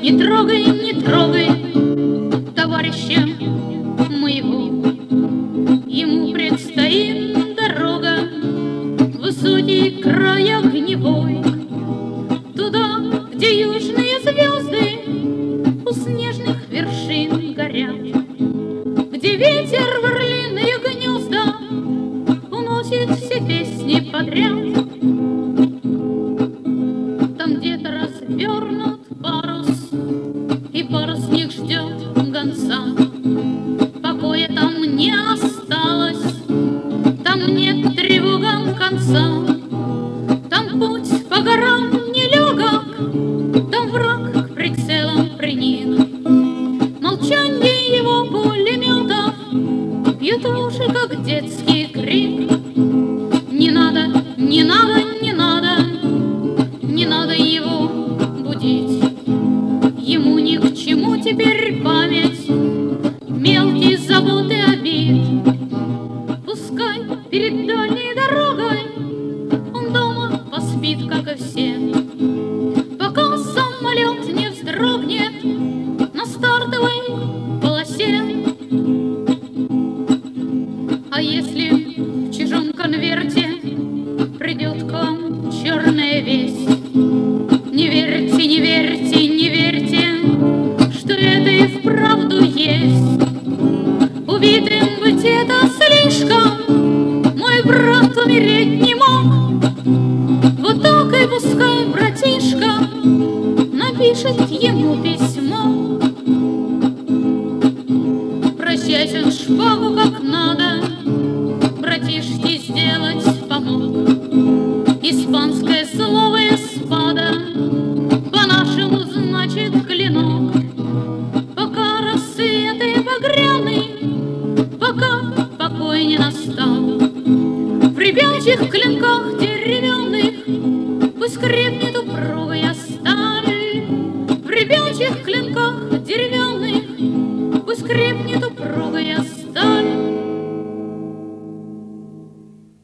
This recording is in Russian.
не трогай товарища моего. Ему предстоит дорога в высокий край огневой, туда, где южные звезды у снежных вершин горят, где ветер в орлиные гнезда уносит все песни подряд. Там где-то развернут парус, и парусник ждет гонца. Покоя там не осталось, там нет тревогам конца. Там путь по горам нелегок, там враг к прицелам приник. Молчанье его пулеметов бьет в уши, как детский крик. Не надо, не надо, не надо, не надо его будить. Ему ни к чему теперь память мелкие заботы обид. Пускай перед дальней дорогой он дома поспит, как и все, пока самолет не вздрогнет на стартовой полосе. А если в чужом конверте придет к вам черная весть, не верьте, не верьте, не верьте, что это и вправду есть. Убитым быть это слишком, мой брат умереть не мог. Вот так и пускай братишка напишет ему письмо. Прощаясь, он шпагу как надо братишке сделать помог. Испанское слово эспада по-нашему значит клинок. Пока рассветы багряны, пока покой не настал, в ребячих клинках деревянных пусть крепнет